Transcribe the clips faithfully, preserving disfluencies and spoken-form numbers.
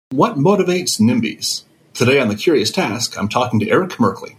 What motivates NIMBYs? Today on The Curious Task, I'm talking to Eric Merkley.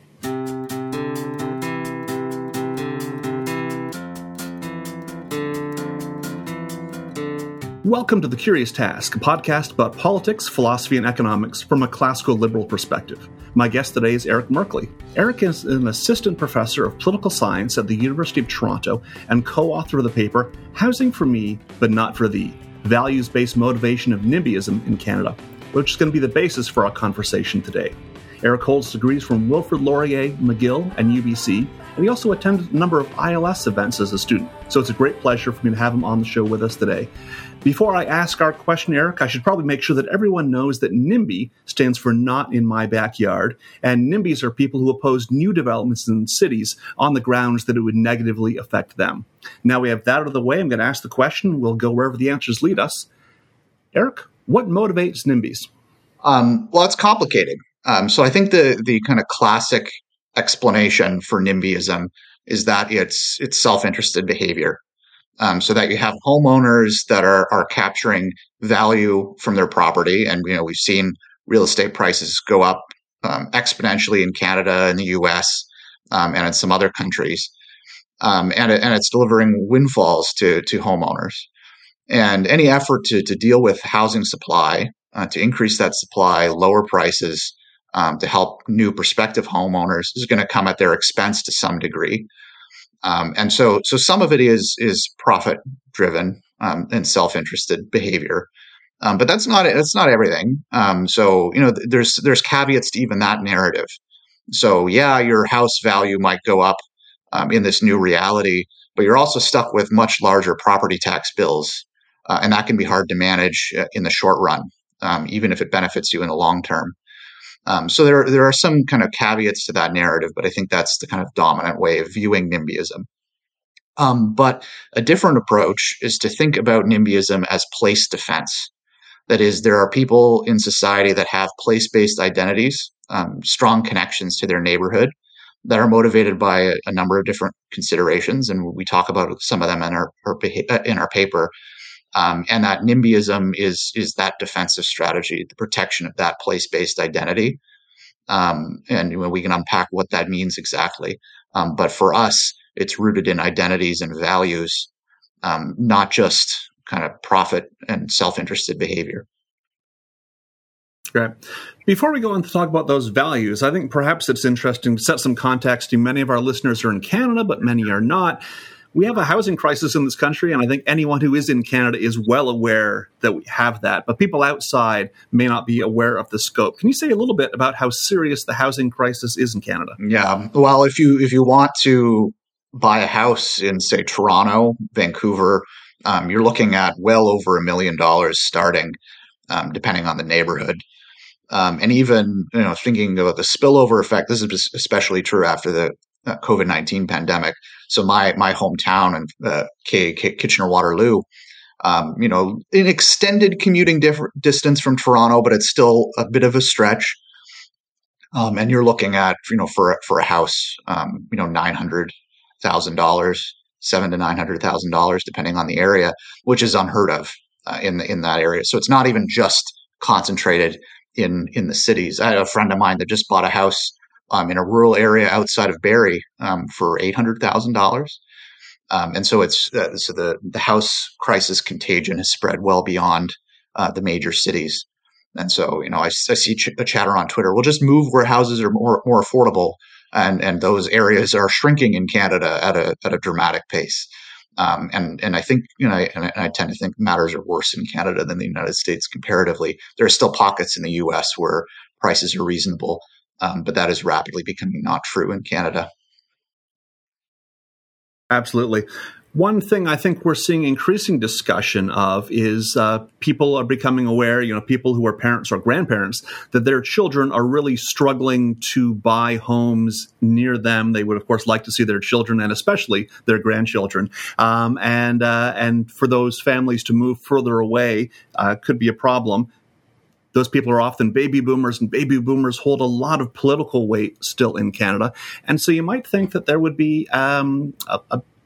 Welcome to The Curious Task, a podcast about politics, philosophy, and economics from a classical liberal perspective. My guest today is Eric Merkley. Eric is an assistant professor of political science at the University of Toronto and co-author of the paper, Housing for Me, But Not for Thee, Values-Based Motivation of NIMBYism in Canada, which is going to be the basis for our conversation today. Eric holds degrees from Wilfrid Laurier, McGill, and U B C, and he also attended a number of I L S events as a student. So it's a great pleasure for me to have him on the show with us today. Before I ask our question, Eric, I should probably make sure that everyone knows that NIMBY stands for Not in My Backyard, and NIMBYs are people who oppose new developments in cities on the grounds that it would negatively affect them. Now we have that out of the way, I'm going to ask the question. We'll go wherever the answers lead us. Eric, what motivates NIMBYs? Um, well, it's complicated. Um, so I think the the kind of classic explanation for NIMBYism is that it's it's self-interested behavior. Um, so that you have homeowners that are are capturing value from their property, and you know we've seen real estate prices go up um, exponentially in Canada and the U S um, and in some other countries, um, and it, and it's delivering windfalls to to homeowners. And any effort to to deal with housing supply, uh, to increase that supply, lower prices, um, to help new prospective homeowners is going to come at their expense to some degree. Um, and so, so some of it is is profit driven um, and self-interested behavior, um, but that's not that's not everything. Um, so you know, th- there's there's caveats to even that narrative. So yeah, your house value might go up um, in this new reality, but you're also stuck with much larger property tax bills. Uh, and that can be hard to manage uh, in the short run, um, even if it benefits you in the long term. Um, so there, there are some kind of caveats to that narrative, but I think that's the kind of dominant way of viewing NIMBYism. Um, but a different approach is to think about NIMBYism as place defense. That is, there are people in society that have place-based identities, um, strong connections to their neighborhood, that are motivated by a, a number of different considerations, and we talk about some of them in our, our in our paper. Um, and that NIMBYism is is that defensive strategy, the protection of that place-based identity. Um, and you know, we can unpack what that means exactly. Um, but for us, it's rooted in identities and values, um, not just kind of profit and self-interested behavior. Great. Before we go on to talk about those values, I think perhaps it's interesting to set some context. Many of our listeners are in Canada, but many are not. We have a housing crisis in this country, and I think anyone who is in Canada is well aware that we have that. But people outside may not be aware of the scope. Can you say a little bit about how serious the housing crisis is in Canada? Yeah. Well, if you if you want to buy a house in, say, Toronto, Vancouver, um, you're looking at well over a million dollars starting, um, depending on the neighborhood. Um, and even you know, thinking about the spillover effect, this is especially true after the uh, COVID nineteen pandemic. So my my hometown and uh, K, K, Kitchener-Waterloo, um, you know, an extended commuting diff- distance from Toronto, but it's still a bit of a stretch. Um, and you're looking at, you know, for for a house, um, you know, nine hundred thousand dollars, seven to nine hundred thousand dollars, depending on the area, which is unheard of uh, in the, in that area. So it's not even just concentrated in in the cities. I had a friend of mine that just bought a house Um, in a rural area outside of Barrie um, for eight hundred thousand dollars. Um, and so it's uh, so the, the house crisis contagion has spread well beyond uh, the major cities. And so, you know, I, I see ch- a chatter on Twitter, we'll just move where houses are more more affordable. And and those areas are shrinking in Canada at a at a dramatic pace. Um, and and I think, you know, and I, and I tend to think matters are worse in Canada than the United States comparatively. There are still pockets in the U S where prices are reasonable. Um, but that is rapidly becoming not true in Canada. Absolutely. One thing I think we're seeing increasing discussion of is uh, people are becoming aware, you know, people who are parents or grandparents, that their children are really struggling to buy homes near them. They would, of course, like to see their children and especially their grandchildren. Um, and uh, and for those families to move further away uh, could be a problem. Those people are often baby boomers, and baby boomers hold a lot of political weight still in Canada. And so you might think that there would be um, a, a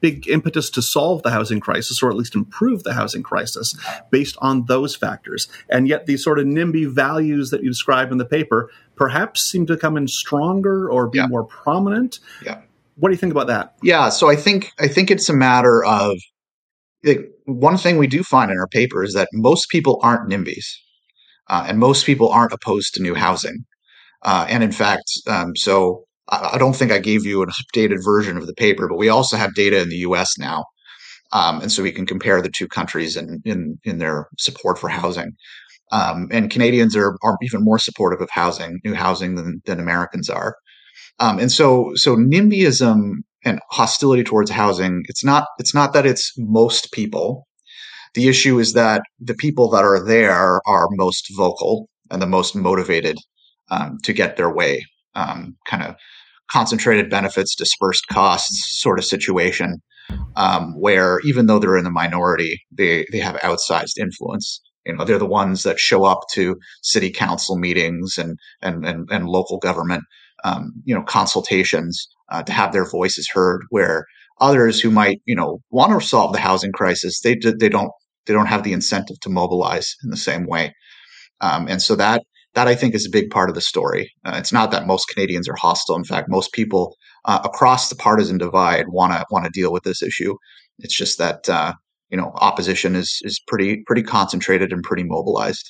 big impetus to solve the housing crisis, or at least improve the housing crisis, based on those factors. And yet these sort of NIMBY values that you describe in the paper perhaps seem to come in stronger or be yeah. more prominent. Yeah. What do you think about that? Yeah, so I think I think it's a matter of, like, one thing we do find in our paper is that most people aren't NIMBYs, uh, and most people aren't opposed to new housing. Uh, and in fact, um, so I, I don't think I gave you an updated version of the paper, but we also have data in the U S now, um, and so we can compare the two countries in in, in their support for housing. Um, and Canadians are are even more supportive of housing, new housing, than than Americans are. Um, and so, so NIMBYism and hostility towards housing, it's not, it's not that it's most people. The issue is that the people that are there are most vocal and the most motivated um, to get their way. Um, kind of concentrated benefits, dispersed costs sort of situation, um, where even though they're in the minority, they they have outsized influence. You know, they're the ones that show up to city council meetings and and and, and local government, um, you know, consultations uh, to have their voices heard. Where others who might, you know, want to solve the housing crisis, they they don't they don't have the incentive to mobilize in the same way. Um, and so that that I think is a big part of the story. Uh, it's not that most Canadians are hostile. In fact, most people uh, across the partisan divide want to want to deal with this issue. It's just that uh, you know, opposition is is pretty pretty concentrated and pretty mobilized.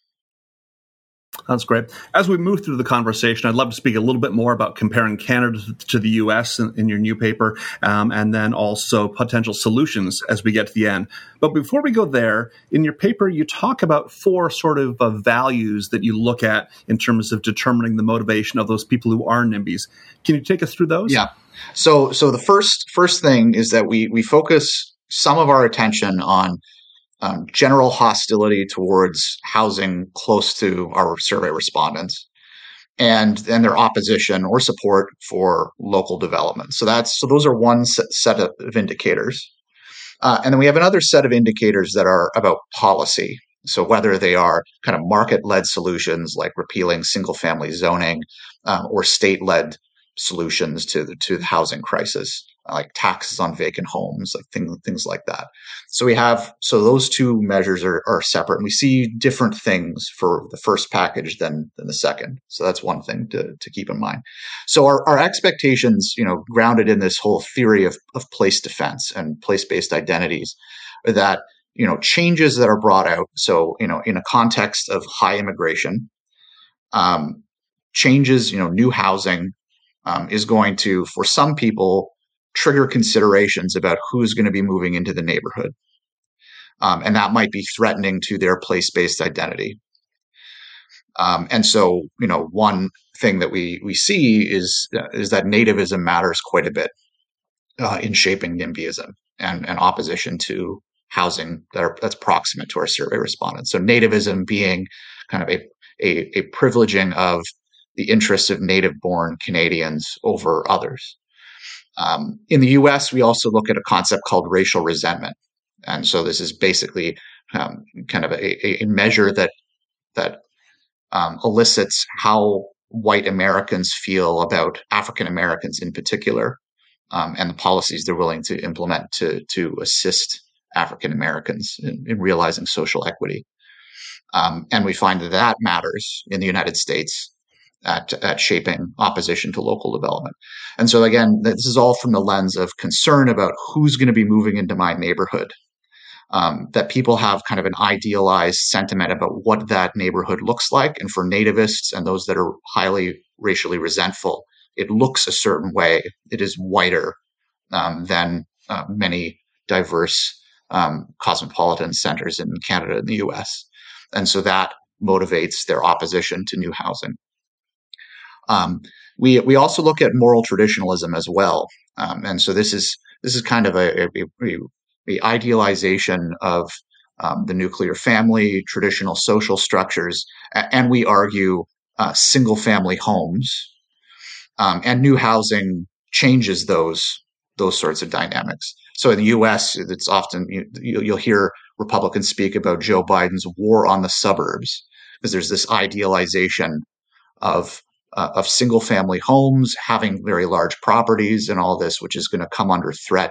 That's great. As we move through the conversation, I'd love to speak a little bit more about comparing Canada to the U S in, in your new paper, um, and then also potential solutions as we get to the end. But before we go there, in your paper, you talk about four sort of uh, values that you look at in terms of determining the motivation of those people who are NIMBYs. Can you take us through those? Yeah. So, so the first first thing is that we we focus some of our attention on Um, general hostility towards housing close to our survey respondents, and then their opposition or support for local development. So that's so those are one set of indicators, uh, and then we have another set of indicators that are about policy. So whether they are kind of market-led solutions like repealing single-family zoning, um, or state-led solutions to the to the housing crisis, like taxes on vacant homes, like things things like that. So we have so those two measures are, are separate, and we see different things for the first package than than the second. So that's one thing to to keep in mind. So our, our expectations, you know, grounded in this whole theory of of place defense and place-based identities, are that, you know, changes that are brought out. So, you know, in a context of high immigration, um, changes, you know, new housing um, is going to, for some people, trigger considerations about who's going to be moving into the neighborhood. Um, and that might be threatening to their place-based identity. Um, and so, you know, one thing that we we see is uh, is that nativism matters quite a bit uh, in shaping NIMBYism and, and opposition to housing that are, that's proximate to our survey respondents. So nativism being kind of a, a, a privileging of the interests of native-born Canadians over others. Um, in the U S, we also look at a concept called racial resentment. And so this is basically um, kind of a, a measure that that um, elicits how white Americans feel about African Americans in particular, um, and the policies they're willing to implement to to assist African Americans in, in realizing social equity. Um, and we find that that matters in the United States at, at shaping opposition to local development. And so again, this is all from the lens of concern about who's going to be moving into my neighborhood. Um, that people have kind of an idealized sentiment about what that neighborhood looks like. And for nativists and those that are highly racially resentful, it looks a certain way. It is whiter um, than uh, many diverse um, cosmopolitan centers in Canada and the U S. And so that motivates their opposition to new housing. Um, we we also look at moral traditionalism as well. Um, and so this is this is kind of a, a, a the idealization of um, the nuclear family, traditional social structures, and we argue uh, single-family homes, um, and new housing changes those those sorts of dynamics. So in the U S, it's often you, you'll hear Republicans speak about Joe Biden's war on the suburbs, because there's this idealization of uh, of single-family homes having very large properties and all this, which is going to come under threat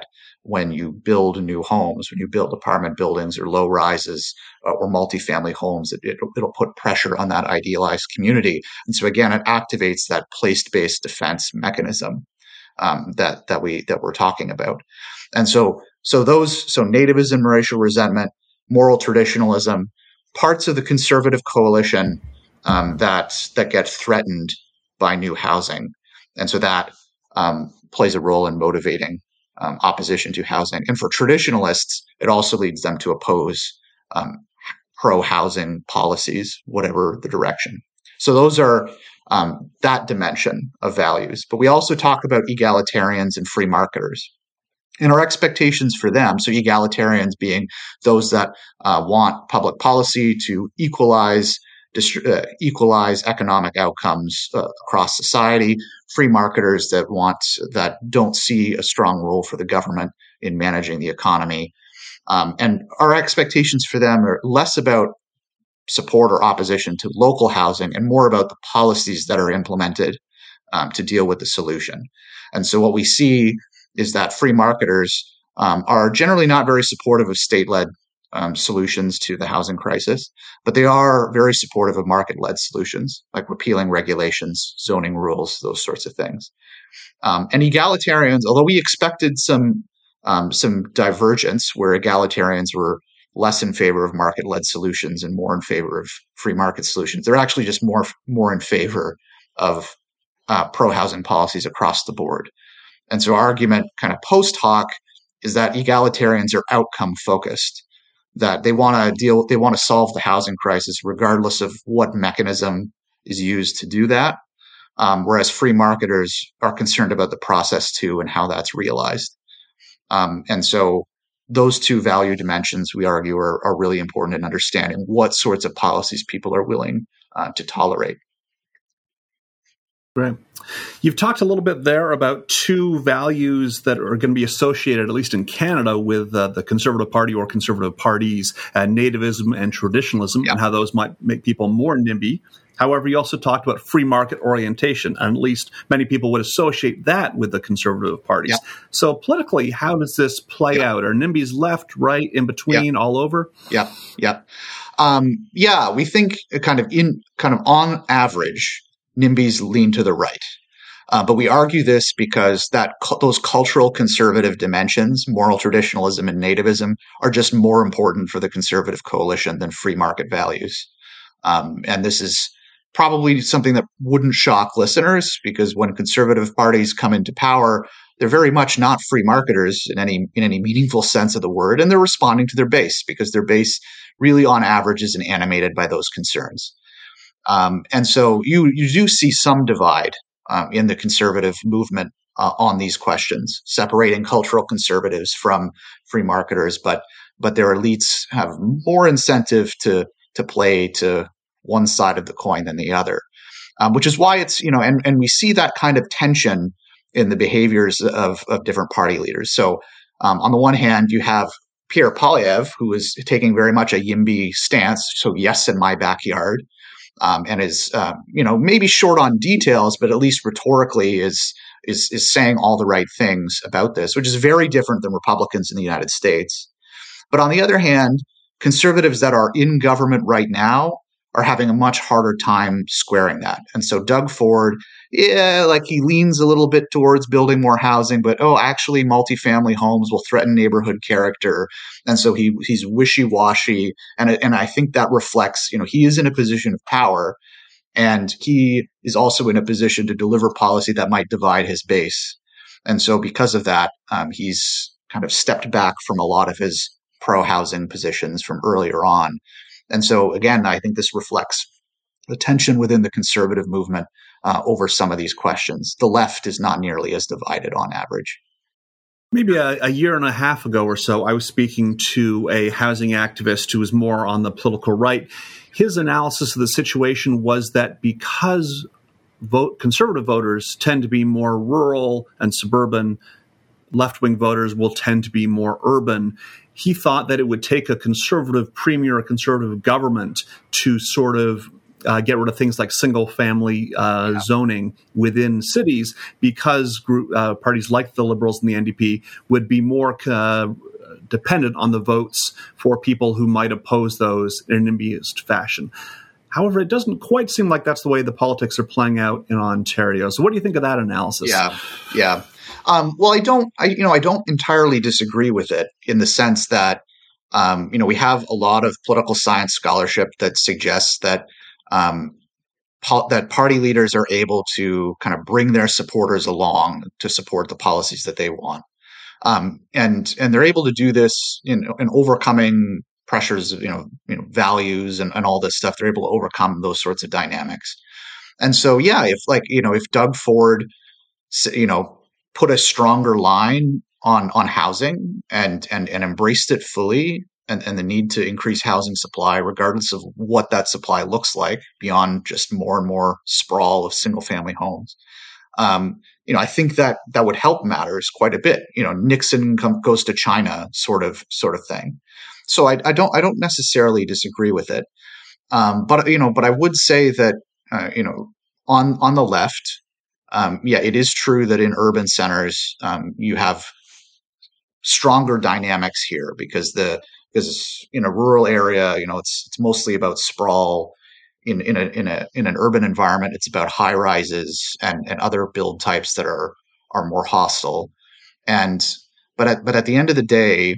when you build new homes, when you build apartment buildings or low rises uh, or multifamily homes, it, it, it'll put pressure on that idealized community. And so again, it activates that place-based defense mechanism um, that that we that we're talking about. And so so those so nativism, racial resentment, moral traditionalism, parts of the conservative coalition um, that that get threatened by new housing, and so that um, plays a role in motivating Um, opposition to housing. And for traditionalists, it also leads them to oppose um, pro-housing policies, whatever the direction. So those are um, that dimension of values. But we also talk about egalitarians and free marketers. And our expectations for them, so egalitarians being those that uh, want public policy to equalize Dist- uh, equalize economic outcomes uh, across society, free marketers that want that don't see a strong role for the government in managing the economy. Um, and our expectations for them are less about support or opposition to local housing and more about the policies that are implemented um, to deal with the solution. And so what we see is that free marketers um, are generally not very supportive of state-led Um, solutions to the housing crisis, but they are very supportive of market-led solutions, like repealing regulations, zoning rules, those sorts of things. Um, and egalitarians, although we expected some um, some divergence where egalitarians were less in favor of market-led solutions and more in favor of free market solutions, they're actually just more more in favor of uh, pro-housing policies across the board. And so our argument kind of post hoc is that egalitarians are outcome focused, that they want to deal, they want to solve the housing crisis regardless of what mechanism is used to do that. Um, whereas free marketers are concerned about the process too and how that's realized. Um, and so those two value dimensions, we argue, are, are really important in understanding what sorts of policies people are willing uh, to tolerate. Right. You've talked a little bit there about two values that are going to be associated, at least in Canada, with uh, the Conservative Party or conservative parties, uh, nativism and traditionalism, yeah. and how those might make people more NIMBY. However, you also talked about free market orientation, and at least many people would associate that with the conservative parties. Yeah. So politically, how does this play yeah. out? Are NIMBYs left, right, in between, yeah. all over? Yeah, yeah. Um, yeah, we think kind of in kind of on average, NIMBYs lean to the right. Uh, but we argue this because that those cultural conservative dimensions, moral traditionalism and nativism, are just more important for the conservative coalition than free market values. Um, and this is probably something that wouldn't shock listeners, because when conservative parties come into power, they're very much not free marketers in any in any meaningful sense of the word, and they're responding to their base because their base really, on average, isn't animated by those concerns. Um, and so you you do see some divide um, in the conservative movement uh, on these questions, separating cultural conservatives from free marketers, but but their elites have more incentive to to play to one side of the coin than the other, um, which is why it's, you know, and, and we see that kind of tension in the behaviors of, of different party leaders. So um, on the one hand, you have Pierre Poilievre, who is taking very much a YIMBY stance, so yes, in my backyard, um, and is, uh, you know, maybe short on details, but at least rhetorically is, is, is saying all the right things about this, which is very different than Republicans in the United States. But on the other hand, conservatives that are in government right now are having a much harder time squaring that. And so Doug Ford, yeah, like he leans a little bit towards building more housing, but oh, actually multifamily homes will threaten neighborhood character. And so he he's wishy-washy. And, and I think that reflects, you know, he is in a position of power, and he is also in a position to deliver policy that might divide his base. And so because of that, um, he's kind of stepped back from a lot of his pro-housing positions from earlier on. And so, again, I think this reflects the tension within the conservative movement uh, over some of these questions. The left is not nearly as divided on average. Maybe a, a year and a half ago or so, I was speaking to a housing activist who was more on the political right. His analysis of the situation was that because vote conservative voters tend to be more rural and suburban, left-wing voters will tend to be more urban. He thought that it would take a conservative premier, a conservative government to sort of uh, get rid of things like single-family uh, yeah. zoning within cities, because group, uh, parties like the Liberals and the N D P would be more uh, dependent on the votes for people who might oppose those in an NIMBYist fashion. However, it doesn't quite seem like that's the way the politics are playing out in Ontario. So what do you think of that analysis? Yeah, yeah. Um, well, I don't, I, you know, I don't entirely disagree with it in the sense that, um, you know, we have a lot of political science scholarship that suggests that um, po- that party leaders are able to kind of bring their supporters along to support the policies that they want, um, and and they're able to do this in, in overcoming pressures of, you know, you know, values and, and all this stuff. They're able to overcome those sorts of dynamics. And so, yeah, if like, you know, if Doug Ford, you know, put a stronger line on, on housing and, and, and embraced it fully, and, and the need to increase housing supply, regardless of what that supply looks like, beyond just more and more sprawl of single family homes. Um, you know, I think that that would help matters quite a bit. You know, Nixon com- goes to China sort of, sort of thing. So I, I don't, I don't necessarily disagree with it. Um, but, you know, but I would say that, uh, you know, on, on the left, um, yeah, it is true that in urban centers, um, you have stronger dynamics here because the, because in a rural area, you know, it's, it's mostly about sprawl. In, in a, in a, in an urban environment, it's about high rises and, and other build types that are, are more hostile. And, but at, but at the end of the day,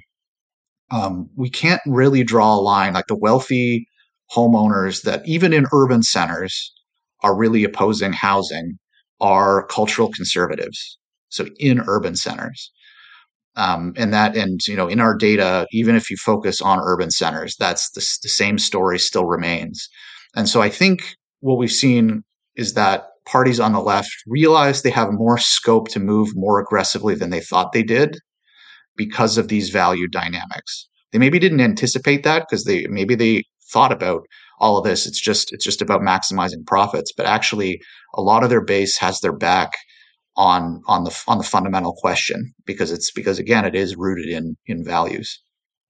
um, we can't really draw a line. Like the wealthy homeowners that even in urban centers are really opposing housing are cultural conservatives. So in urban centers. Um, and that, and, you know, in our data, even if you focus on urban centers, that's the, the same story still remains. And so I think what we've seen is that parties on the left realize they have more scope to move more aggressively than they thought they did because of these value dynamics. They maybe didn't anticipate that because they maybe they thought about all of this. It's just it's just about maximizing profits, but actually a lot of their base has their back on on the on the fundamental question because it's because again it is rooted in in values.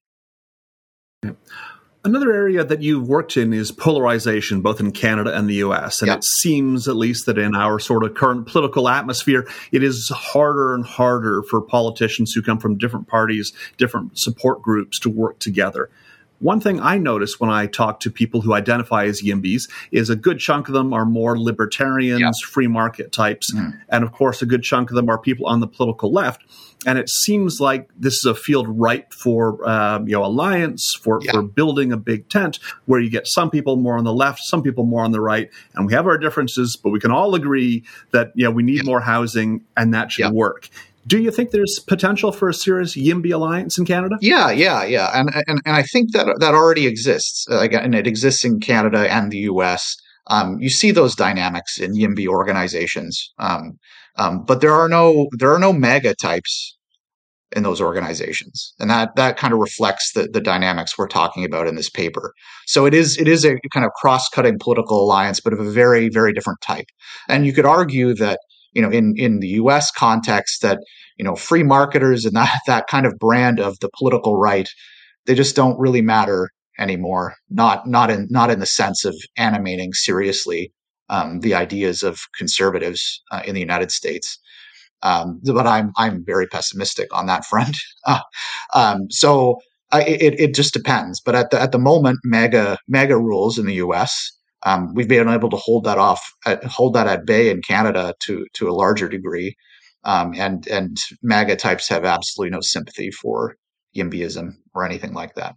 Yeah. Another area that you've worked in is polarization, both in Canada and the U S. And yep. It seems, at least, that in our sort of current political atmosphere, it is harder and harder for politicians who come from different parties, different support groups to work together. One thing I notice when I talk to people who identify as YIMBYs is a good chunk of them are more libertarians, yeah. free market types. Mm. And of course, a good chunk of them are people on the political left. And it seems like this is a field ripe for uh, you know, alliance, for, yeah. for building a big tent where you get some people more on the left, some people more on the right. And we have our differences, but we can all agree that, you know, we need yeah. more housing and that should yeah. work. Do you think there's potential for a serious YIMBY alliance in Canada? Yeah, yeah, yeah, and and and I think that that already exists, uh, and it exists in Canada and the U S. Um, you see those dynamics in YIMBY organizations, um, um, but there are no there are no MAGA types in those organizations, and that that kind of reflects the the dynamics we're talking about in this paper. So it is it is a kind of cross-cutting political alliance, but of a very very different type. And you could argue that, you know, in, in the U S context that, you know, free marketers and that, that kind of brand of the political right, they just don't really matter anymore. Not, not in, not in the sense of animating seriously, um, the ideas of conservatives uh, in the United States. Um, but I'm, I'm very pessimistic on that front. Uh, um, so I, it, it just depends. But at the, at the moment, MAGA, MAGA rules in the U S. Um, we've been able to hold that off, uh, hold that at bay in Canada to to a larger degree, um, and and MAGA types have absolutely no sympathy for YIMBYism or anything like that.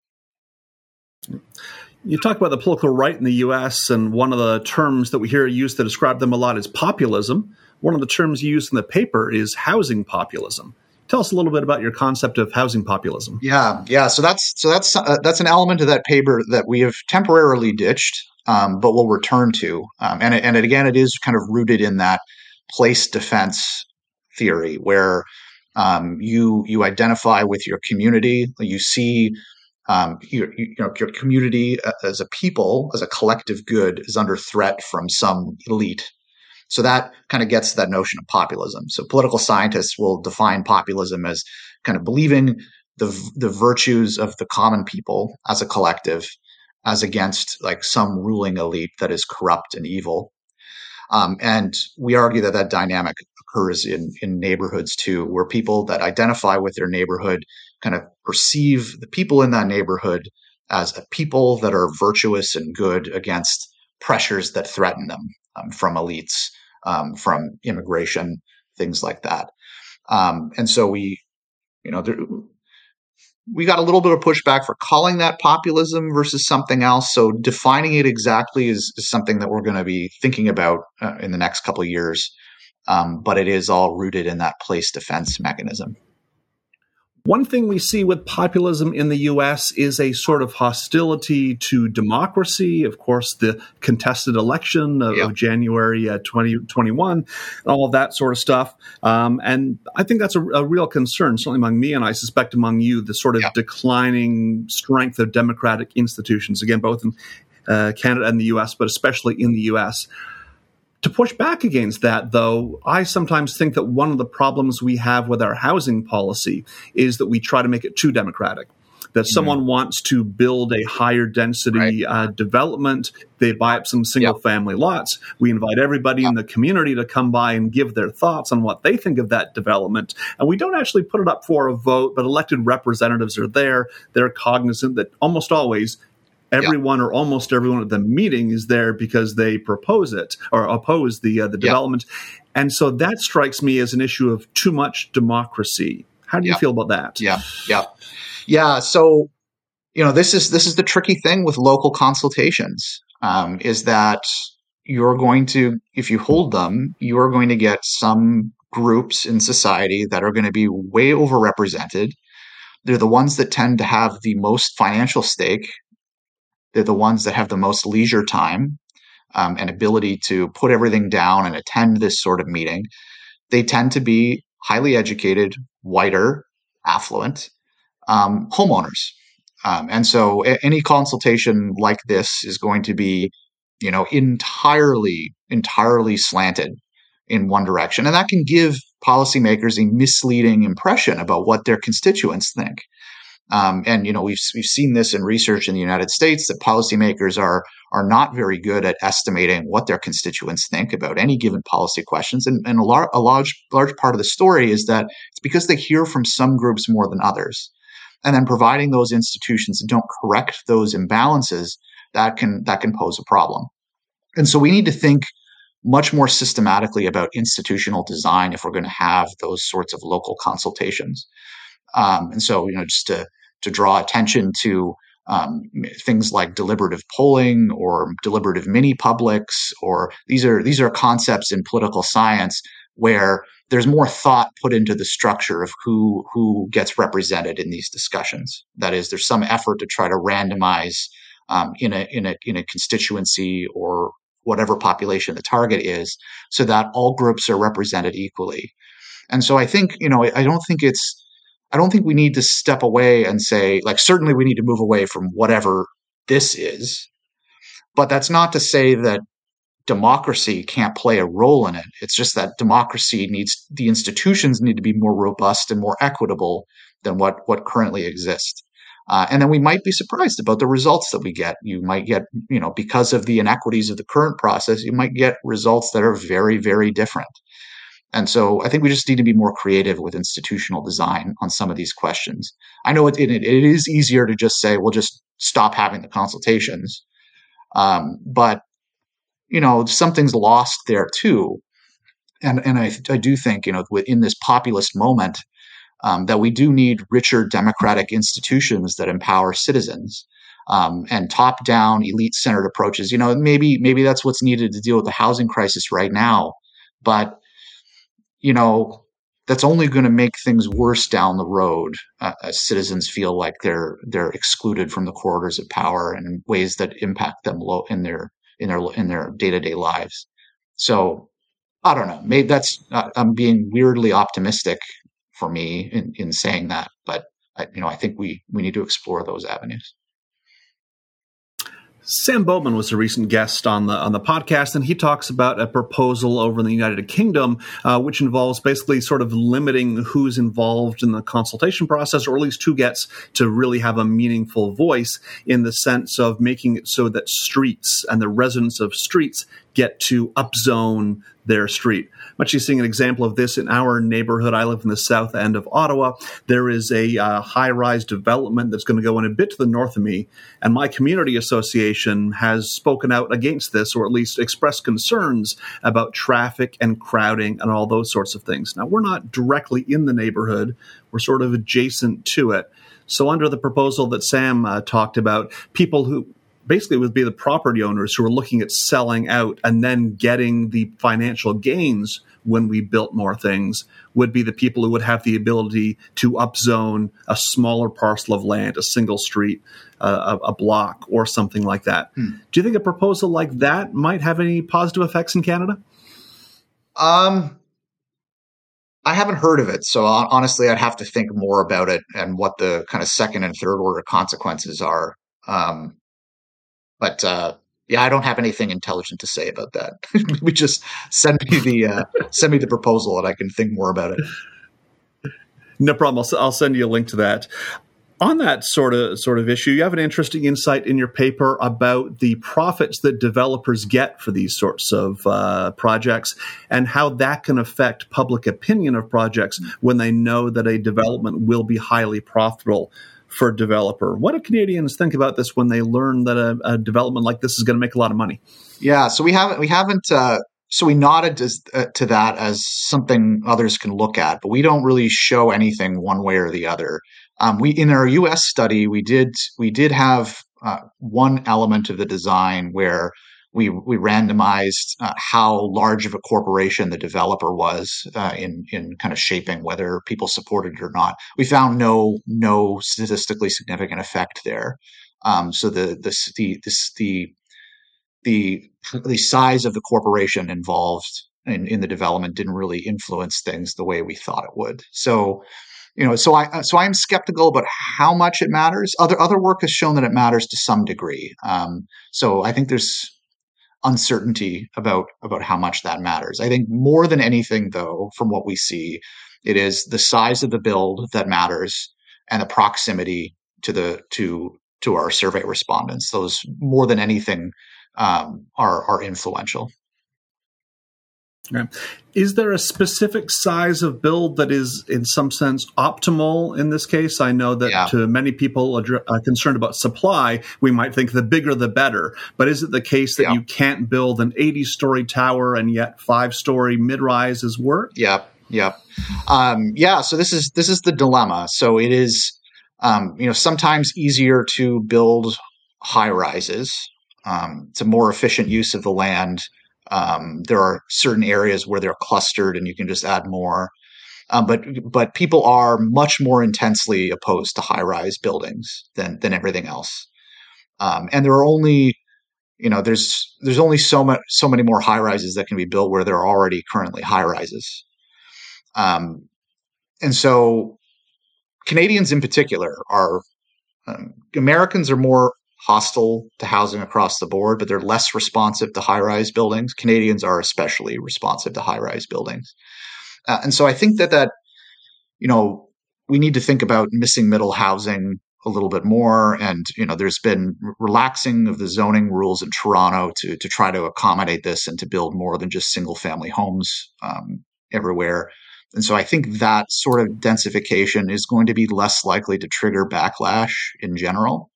You talk about the political right in the U S, and one of the terms that we hear used to describe them a lot is populism. One of the terms used in the paper is housing populism. Tell us a little bit about your concept of housing populism. Yeah, yeah. So that's so that's uh, that's an element of that paper that we have temporarily ditched. Um, but we'll return to. Um, and, it, and it, again, it is kind of rooted in that place defense theory where um, you you identify with your community. You see um, your, you know, your community as a people, as a collective good, is under threat from some elite. So that kind of gets to that notion of populism. So political scientists will define populism as kind of believing the the virtues of the common people as a collective, as against like some ruling elite that is corrupt and evil. Um, and we argue that that dynamic occurs in, in neighborhoods too, where people that identify with their neighborhood kind of perceive the people in that neighborhood as a people that are virtuous and good against pressures that threaten them um, from elites, um, from immigration, things like that. Um, and so we, you know, there, we got a little bit of pushback for calling that populism versus something else. So defining it exactly is, is something that we're going to be thinking about uh, in the next couple of years. Um, but it is all rooted in that place defense mechanism. One thing we see with populism in the U S is a sort of hostility to democracy. Of course, the contested election of, yep. of January uh, twenty twenty-one, all of that sort of stuff. Um, and I think that's a, a real concern, certainly among me, and I suspect among you, the sort of yep. declining strength of democratic institutions, again, both in uh, Canada and the U S, but especially in the U S. To push back against that, though, I sometimes think that one of the problems we have with our housing policy is that we try to make it too democratic. That mm-hmm. someone wants to build a higher density right. uh, development, they buy up some single-family yep. lots. We invite everybody yep. in the community to come by and give their thoughts on what they think of that development. And we don't actually put it up for a vote, but elected representatives are there. They're cognizant that almost always everyone yeah. or almost everyone at the meeting is there because they propose it or oppose the uh, the development. Yeah. And so that strikes me as an issue of too much democracy. How do you yeah. feel about that? Yeah. Yeah. Yeah. So, you know, this is this is the tricky thing with local consultations, um, is that you're going to, if you hold them, you're going to get some groups in society that are going to be way overrepresented. They're the ones that tend to have the most financial stake. They're the ones that have the most leisure time um, and ability to put everything down and attend this sort of meeting. They tend to be highly educated, whiter, affluent um, homeowners. Um, and so a- any consultation like this is going to be, you know, entirely, entirely slanted in one direction. And that can give policymakers a misleading impression about what their constituents think. Um, and, you know, we've, we've seen this in research in the United States that policymakers are, are not very good at estimating what their constituents think about any given policy questions. And, and a, lar- a large, large part of the story is that it's because they hear from some groups more than others. And then providing those institutions that don't correct those imbalances, that can, that can pose a problem. And so we need to think much more systematically about institutional design if we're going to have those sorts of local consultations. Um, and so, you know, just to, to draw attention to um, things like deliberative polling or deliberative mini publics, or these are these are concepts in political science where there's more thought put into the structure of who who gets represented in these discussions. That is, there's some effort to try to randomize um, in a in a in a constituency or whatever population the target is, so that all groups are represented equally. And so I think, you know, I don't think it's I don't think we need to step away and say, like, certainly we need to move away from whatever this is. But that's not to say that democracy can't play a role in it. It's just that democracy needs, the institutions need to be more robust and more equitable than what, what currently exists. Uh, and then we might be surprised about the results that we get. You might get, you know, because of the inequities of the current process, you might get results that are very, very different. And so I think we just need to be more creative with institutional design on some of these questions. I know it, it, it is easier to just say, we'll just stop having the consultations. Um, but, you know, something's lost there too. And, and I, I do think, you know, in this populist moment, um, that we do need richer democratic institutions that empower citizens. Um, and top-down, elite-centered approaches. You know, maybe maybe that's what's needed to deal with the housing crisis right now. But you know, that's only going to make things worse down the road uh, as citizens feel like they're they're excluded from the corridors of power and in ways that impact them low in their in their in their day-to-day lives. So I don't know. Maybe that's uh, I'm being weirdly optimistic for me in, in saying that, but I, you know, I think we we need to explore those avenues. Sam Bowman was a recent guest on the on the podcast, and he talks about a proposal over in the United Kingdom, uh, which involves basically sort of limiting who's involved in the consultation process, or at least who gets to really have a meaningful voice, in the sense of making it so that streets and the residents of streets get to upzone their street. I'm actually seeing an example of this in our neighborhood. I live in the south end of Ottawa. There is a uh, high-rise development that's going to go in a bit to the north of me, and my community association has spoken out against this, or at least expressed concerns about traffic and crowding and all those sorts of things. Now, we're not directly in the neighborhood. We're sort of adjacent to it. So under the proposal that Sam uh, talked about, people who basically would be the property owners who are looking at selling out and then getting the financial gains when we built more things would be the people who would have the ability to upzone a smaller parcel of land, a single street, uh, a, a block, or something like that. Hmm. Do you think a proposal like that might have any positive effects in Canada? Um, I haven't heard of it, so honestly, I'd have to think more about it and what the kind of second and third order consequences are. Um, But uh, yeah, I don't have anything intelligent to say about that. Maybe just send me the uh, send me the proposal, and I can think more about it. No problem. I'll, I'll send you a link to that. On that sort of sort of issue, you have an interesting insight in your paper about the profits that developers get for these sorts of uh, projects, and how that can affect public opinion of projects when they know that a development will be highly profitable for a developer. What do Canadians think about this when they learn that a, a development like this is going to make a lot of money? Yeah, so we haven't we haven't uh, so we nodded as, uh, to that as something others can look at, but we don't really show anything one way or the other. Um, we in our U S study we did we did have uh, one element of the design where we we randomized uh, how large of a corporation the developer was uh, in in kind of shaping whether people supported it or not. We found no no statistically significant effect there. Um, so the the the this, the the the size of the corporation involved in, in the development didn't really influence things the way we thought it would. So. You know, so I so I'm skeptical about how much it matters. Other other work has shown that it matters to some degree. Um, so I think there's uncertainty about about how much that matters. I think more than anything, though, from what we see, it is the size of the build that matters and the proximity to the to to our survey respondents. Those more than anything um, are are influential. Okay. Is there a specific size of build that is, in some sense, optimal in this case? I know that yeah. to many people are concerned about supply, we might think the bigger the better. But is it the case that yeah. you can't build an eighty-story tower and yet five-story mid-rises work? Yeah, yeah, um, yeah. So this is this is the dilemma. So it is, um, you know, sometimes easier to build high-rises. Um, it's a more efficient use of the land. Um, there are certain areas where they're clustered and you can just add more. Um, but but people are much more intensely opposed to high-rise buildings than than everything else. Um, and there are only, you know, there's there's only so much so many more high-rises that can be built where there are already currently high-rises. Um, and so Canadians in particular are um, Americans are more hostile to housing across the board, but they're less responsive to high-rise buildings. Canadians are especially responsive to high-rise buildings. Uh, and so I think that that, you know, we need to think about missing middle housing a little bit more. And, you know, there's been relaxing of the zoning rules in Toronto to, to try to accommodate this and to build more than just single family homes um, everywhere. And so I think that sort of densification is going to be less likely to trigger backlash in general.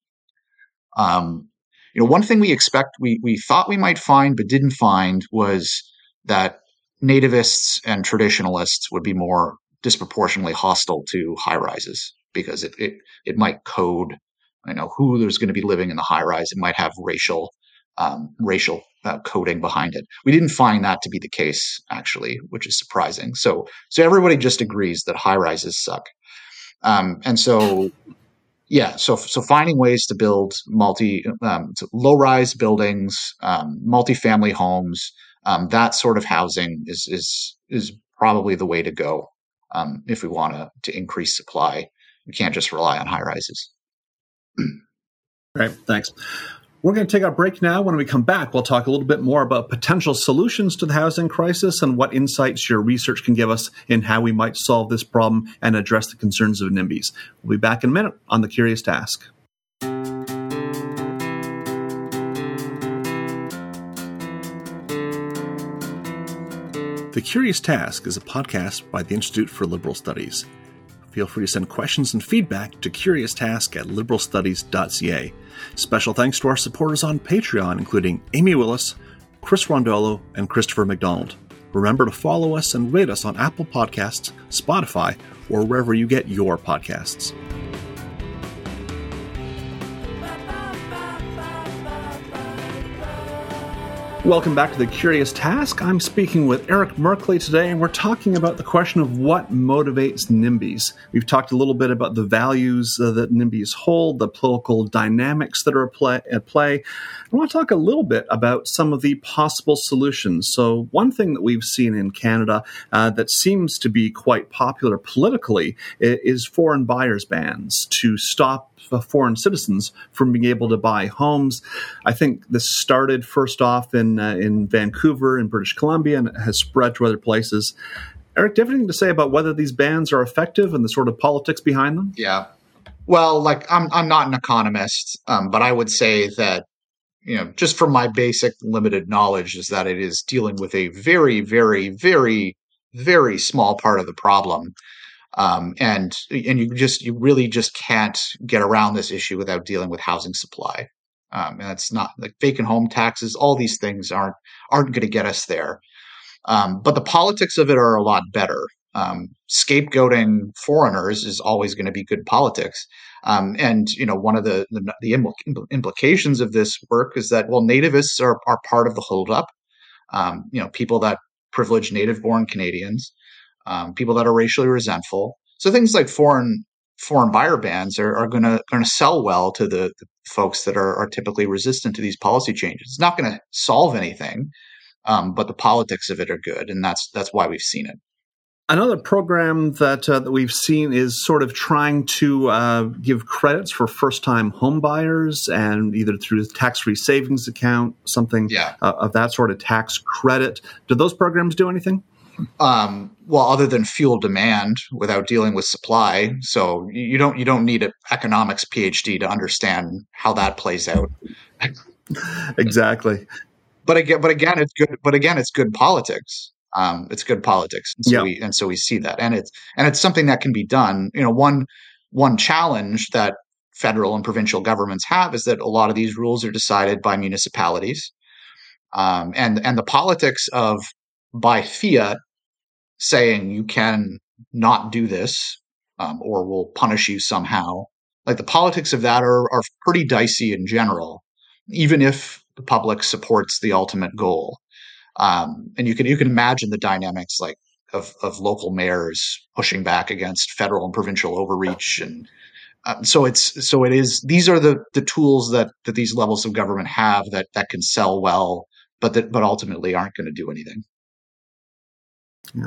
Um, you know, one thing we expect, we we thought we might find, but didn't find, was that nativists and traditionalists would be more disproportionately hostile to high rises because it it it might code, you know, who there's going to be living in the high rise. It might have racial um, racial uh, coding behind it. We didn't find that to be the case, actually, which is surprising. So so everybody just agrees that high rises suck, um, and so. Yeah, so so finding ways to build multi um, low-rise buildings, um, multifamily homes, um, that sort of housing is is is probably the way to go um, if we want to to increase supply. We can't just rely on high rises. Right. Thanks. We're going to take our break now. When we come back, we'll talk a little bit more about potential solutions to the housing crisis and what insights your research can give us in how we might solve this problem and address the concerns of NIMBYs. We'll be back in a minute on The Curious Task. The Curious Task is a podcast by the Institute for Liberal Studies. Feel free to send questions and feedback to curioustask at liberal studies dot c a. Special thanks to our supporters on Patreon, including Amy Willis, Chris Rondolo, and Christopher McDonald. Remember to follow us and rate us on Apple Podcasts, Spotify, or wherever you get your podcasts. Welcome back to The Curious Task. I'm speaking with Eric Merkley today, and we're talking about the question of what motivates NIMBYs. We've talked a little bit about the values uh, that NIMBYs hold, the political dynamics that are play, at play. I want to talk a little bit about some of the possible solutions. So one thing that we've seen in Canada uh, that seems to be quite popular politically is foreign buyers bans to stop foreign citizens from being able to buy homes. I think this started first off in uh, in Vancouver in British Columbia and has spread to other places. Eric, do you have anything to say about whether these bans are effective and the sort of politics behind them? Yeah. Well, like I'm I'm not an economist, um, but I would say that, you know, just from my basic limited knowledge, is that it is dealing with a very, very, very, very small part of the problem. Um, and and you just you really just can't get around this issue without dealing with housing supply. Um, and that's not like vacant home taxes. All these things aren't aren't going to get us there. Um, but the politics of it are a lot better. Um, scapegoating foreigners is always going to be good politics. Um, and you know, one of the the, the impl- implications of this work is that, well, nativists are are part of the holdup. Um, you know, people that privilege native-born Canadians. Um, people that are racially resentful. So things like foreign foreign buyer bans are, are going to going to sell well to the, the folks that are, are typically resistant to these policy changes. It's not going to solve anything, um, but the politics of it are good, and that's that's why we've seen it. Another program that uh, that we've seen is sort of trying to uh, give credits for first-time home buyers, and either through tax-free savings account, something yeah. uh, of that sort of tax credit. Do those programs do anything? Um, well, other than fuel demand without dealing with supply. So you don't you don't need an economics PhD to understand how that plays out. Exactly. But again, but again, it's good. But again, it's good politics. Um, it's good politics, and so yeah. we and so we see that, and it's and it's something that can be done. You know, one one challenge that federal and provincial governments have is that a lot of these rules are decided by municipalities, um, and and the politics of by fiat saying you can not do this, um, or we'll punish you somehow. Like the politics of that are are pretty dicey in general, even if the public supports the ultimate goal. Um, and you can you can imagine the dynamics like of of local mayors pushing back against federal and provincial overreach, and uh, so it's so it is. These are the the tools that that these levels of government have that that can sell well, but that but ultimately aren't going to do anything. Yeah.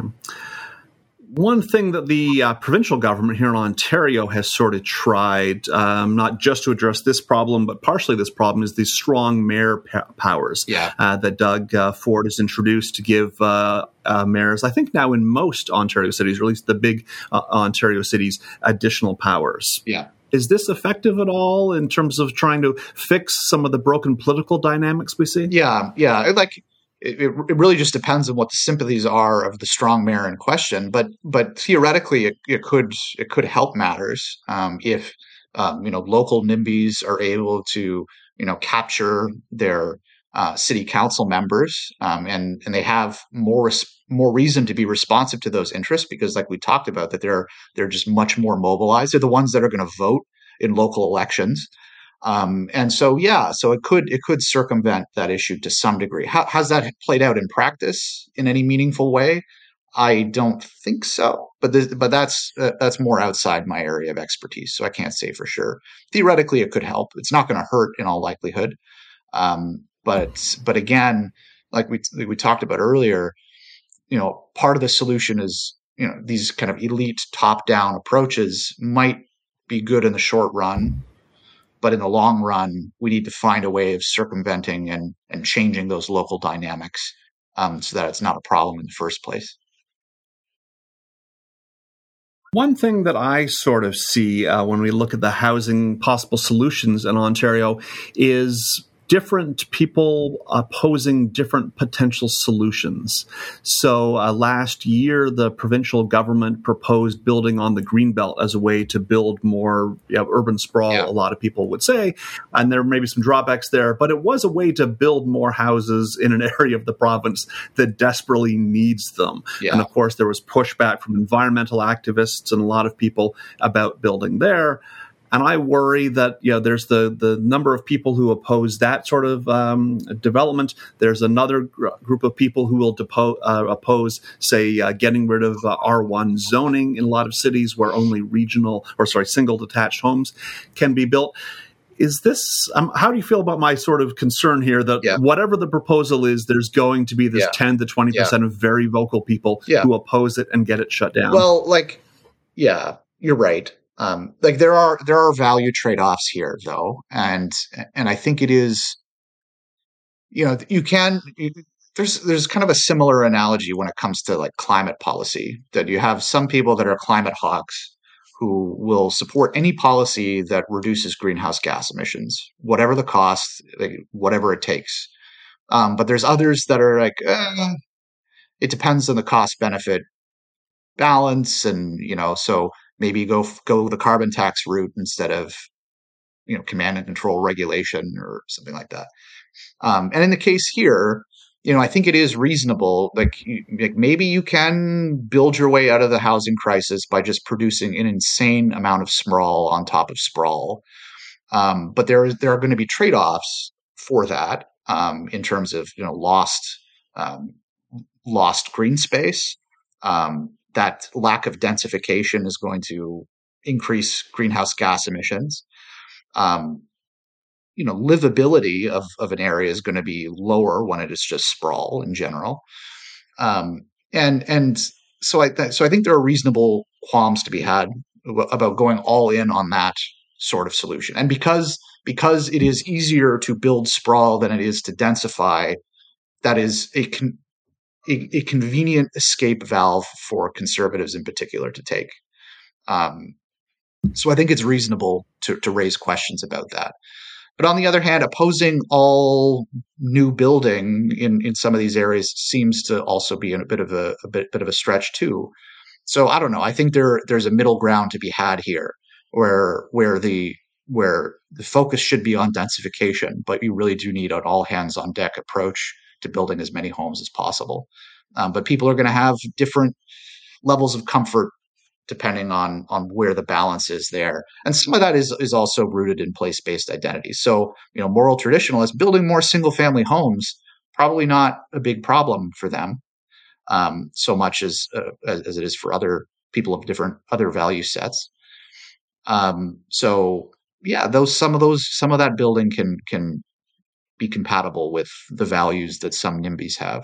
One thing that the uh, provincial government here in Ontario has sort of tried, um, not just to address this problem, but partially this problem, is these strong mayor p- powers yeah. uh, that Doug uh, Ford has introduced to give uh, uh, mayors, I think now in most Ontario cities, or at least the big uh, Ontario cities, additional powers. Yeah. Is this effective at all in terms of trying to fix some of the broken political dynamics we see? Yeah, yeah. Like it, it really just depends on what the sympathies are of the strong mayor in question. But but theoretically, it, it could it could help matters um, if um, you know local NIMBYs are able to you know capture their uh, city council members um, and and they have more res- more reason to be responsive to those interests because, like we talked about, that they're they're just much more mobilized. They're the ones that are going to vote in local elections. Um, and so, yeah, so it could it could circumvent that issue to some degree. How, how's that played out in practice in any meaningful way? I don't think so, but this, but that's uh, that's more outside my area of expertise, so I can't say for sure. Theoretically, it could help. It's not going to hurt in all likelihood, um, but but again, like we like we talked about earlier, you know, part of the solution is you know these kind of elite top-down approaches might be good in the short run. but in the long run, we need to find a way of circumventing and, and changing those local dynamics um, so that it's not a problem in the first place. One thing that I sort of see uh, when we look at the housing possible solutions in Ontario is different people opposing different potential solutions. So uh, last year, the provincial government proposed building on the Greenbelt as a way to build more you know, urban sprawl, yeah. a lot of people would say. And there may be some drawbacks there, but it was a way to build more houses in an area of the province that desperately needs them. Yeah. And of course, there was pushback from environmental activists and a lot of people about building there. And I worry that you know there's the the number of people who oppose that sort of um, development. There's another gr- group of people who will depo- uh, oppose, say, uh, getting rid of uh, R one zoning in a lot of cities where only regional or sorry single detached homes can be built. Is this um, how do you feel about my sort of concern here that yeah. whatever the proposal is, there's going to be this yeah. ten to twenty yeah. percent of very vocal people yeah. who oppose it and get it shut down? Well, like, yeah, you're right. Um, like there are there are value trade-offs here, though, and and I think it is, you know, you can you, there's there's kind of a similar analogy when it comes to like climate policy, that you have some people that are climate hawks who will support any policy that reduces greenhouse gas emissions, whatever the cost, like, whatever it takes. Um, but there's others that are like, eh, it depends on the cost-benefit balance, and you know, so. Maybe go go the carbon tax route instead of, you know, command and control regulation or something like that. Um, and in the case here, you know, I think it is reasonable. Like, like maybe you can build your way out of the housing crisis by just producing an insane amount of sprawl on top of sprawl. Um, but there is there are going to be trade-offs for that um, in terms of you know lost um, lost green space. Um, that lack of densification is going to increase greenhouse gas emissions. Um, you know, livability of, of an area is going to be lower when it is just sprawl in general. Um, and and so I th- so I think there are reasonable qualms to be had about going all in on that sort of solution. And because because it is easier to build sprawl than it is to densify, that is a con- A, a convenient escape valve for conservatives in particular to take. Um, so I think it's reasonable to, to raise questions about that. But on the other hand, opposing all new building in, in some of these areas seems to also be a bit of a, a bit, bit of a stretch too. So I don't know. I think there there's a middle ground to be had here, where where the where the focus should be on densification, but you really do need an all hands on deck approach to building as many homes as possible. Um, but people are going to have different levels of comfort depending on on where the balance is there. And some of that is is also rooted in place-based identity. So, you know, moral traditionalists building more single-family homes, probably not a big problem for them, um, so much as, uh, as as it is for other people of different other value sets. Um, so, yeah, those some of those some of that building can can be compatible with the values that some NIMBYs have.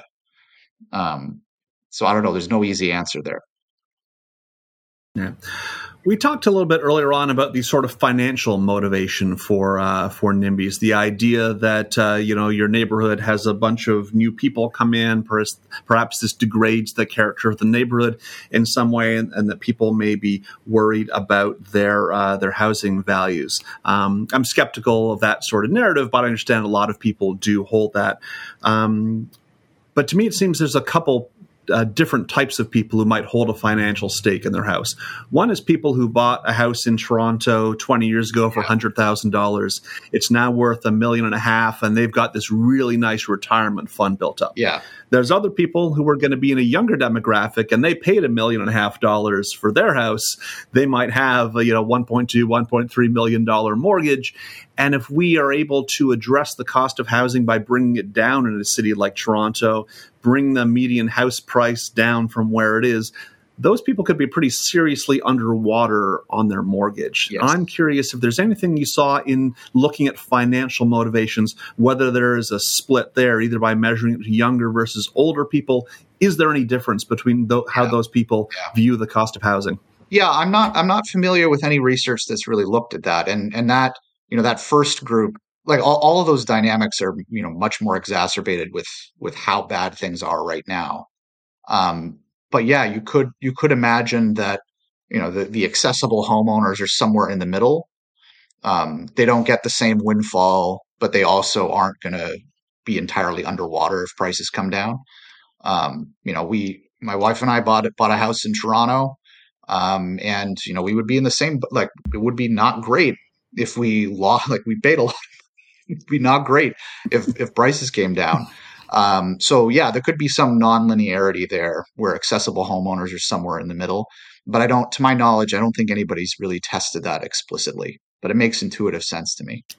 Um, so I don't know. There's no easy answer there. Yeah. We talked a little bit earlier on about the sort of financial motivation for uh, for NIMBYs. The idea that uh, you know your neighborhood has a bunch of new people come in, perhaps, perhaps this degrades the character of the neighborhood in some way, and, and that people may be worried about their uh, their housing values. Um, I'm skeptical of that sort of narrative, but I understand a lot of people do hold that. Um, but to me, it seems there's a couple Uh, different types of people who might hold a financial stake in their house. One is people who bought a house in Toronto twenty years ago for one hundred thousand dollars. It's now worth a million and a half, and they've got this really nice retirement fund built up. Yeah. There's other people who are going to be in a younger demographic, and they paid a million and a half dollars for their house. They might have a, you know, one point two, one point three million dollar mortgage. And if we are able to address the cost of housing by bringing it down in a city like Toronto, bring the median house price down from where it is, those people could be pretty seriously underwater on their mortgage. Yes. I'm curious if there's anything you saw in looking at financial motivations, whether there is a split there, either by measuring it to younger versus older people. Is there any difference between th- how yeah. those people yeah. view the cost of housing? Yeah, I'm not I'm not familiar with any research that's really looked at that. And and that, you know, that first group, like all, all of those dynamics are, you know, much more exacerbated with with how bad things are right now. Um, but yeah, you could you could imagine that, you know, the, the accessible homeowners are somewhere in the middle. Um, they don't get the same windfall, but they also aren't going to be entirely underwater if prices come down. Um, you know, we, my wife and I bought bought a house in Toronto, um, and you know, we would be in the same, like it would be not great if we lost, like we paid a lot. It'd be not great if if prices came down. Um, so yeah, there could be some non-linearity there where accessible homeowners are somewhere in the middle. But I don't, to my knowledge, I don't think anybody's really tested that explicitly. But it makes intuitive sense to me.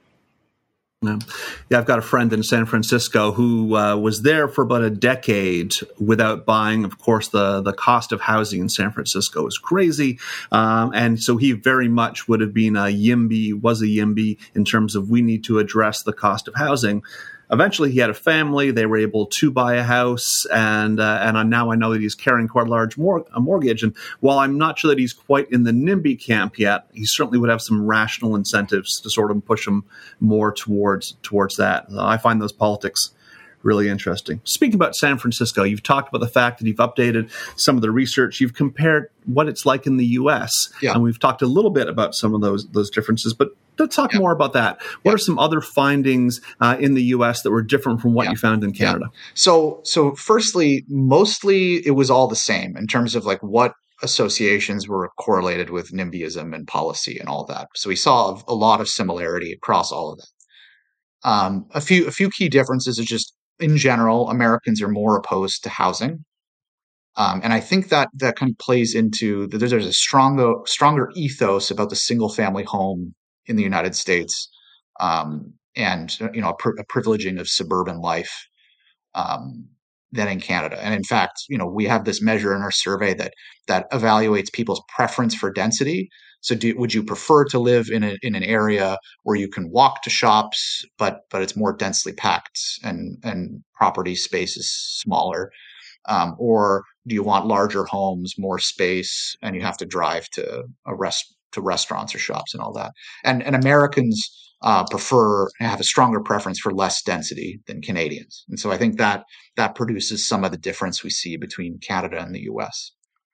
Yeah. yeah, I've got a friend in San Francisco who uh, was there for about a decade without buying. Of course, the, the cost of housing in San Francisco is crazy. Um, and so he very much would have been a YIMBY, was a YIMBY in terms of we need to address the cost of housing. Eventually, he had a family. They were able to buy a house, and uh, and now I know that he's carrying quite a large mor- a mortgage. And while I'm not sure that he's quite in the NIMBY camp yet, he certainly would have some rational incentives to sort of push him more towards towards that. Uh, I find those politics really interesting. Speaking about San Francisco, you've talked about the fact that you've updated some of the research. You've compared what it's like in the U S, yeah. and we've talked a little bit about some of those those differences, but let's talk yeah. more about that. What yeah. are some other findings uh, in the U S that were different from what yeah. you found in Canada? Yeah. So, so firstly, mostly it was all the same in terms of like what associations were correlated with NIMBYism and policy and all that. So we saw a lot of similarity across all of that. Um, a few, a few key differences is just in general, Americans are more opposed to housing. Um, and I think that that kind of plays into that there's a stronger, stronger ethos about the single family home in the United States, um, and you know, a, pr- a privileging of suburban life um, than in Canada. And in fact, you know, we have this measure in our survey that that evaluates people's preference for density. So, do, would you prefer to live in a, in an area where you can walk to shops, but but it's more densely packed and and property space is smaller, um, or do you want larger homes, more space, and you have to drive to a rest to restaurants or shops and all that? And and Americans uh, prefer have a stronger preference for less density than Canadians, and so I think that that produces some of the difference we see between Canada and the U S.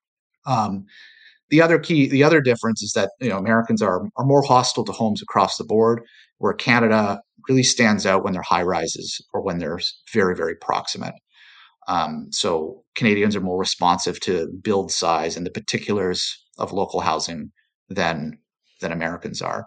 Um, The other key, the other difference is that you know Americans are are more hostile to homes across the board, where Canada really stands out when they're high rises or when they're very very proximate. Um, so Canadians are more responsive to build size and the particulars of local housing than than Americans are.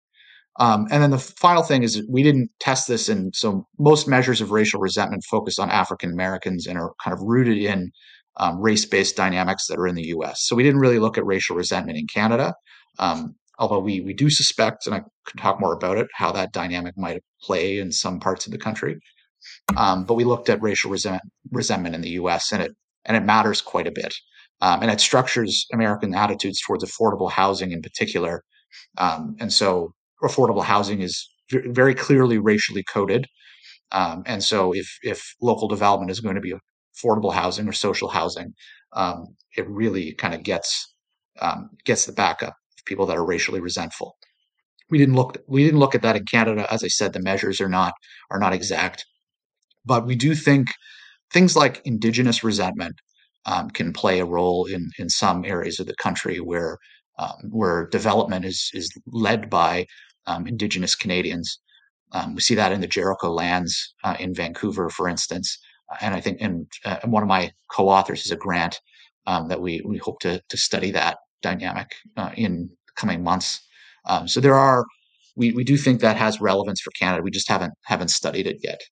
Um, and then the final thing is we didn't test this, and so most measures of racial resentment focus on African Americans and are kind of rooted in um, race-based dynamics that are in the U S. So we didn't really look at racial resentment in Canada, um, although we we do suspect, and I can talk more about it, how that dynamic might play in some parts of the country. Um, but we looked at racial resent, resentment in the U S, and it and it matters quite a bit, um, and it structures American attitudes towards affordable housing in particular, um, and so. Affordable housing is very clearly racially coded. Um, and so if, if local development is going to be affordable housing or social housing, um, it really kind of gets, um, gets the backup of people that are racially resentful. We didn't look, we didn't look at that in Canada. As I said, the measures are not, are not exact, but we do think things like Indigenous resentment um, can play a role in, in some areas of the country where, um, where development is, is led by Um, Indigenous Canadians. Um, we see that in the Jericho lands uh, in Vancouver, for instance. And I think, and, uh, and one of my co-authors is a grant um, that we we hope to to study that dynamic uh, in coming months. Um, so there are, we we do think that has relevance for Canada. We just haven't haven't studied it yet.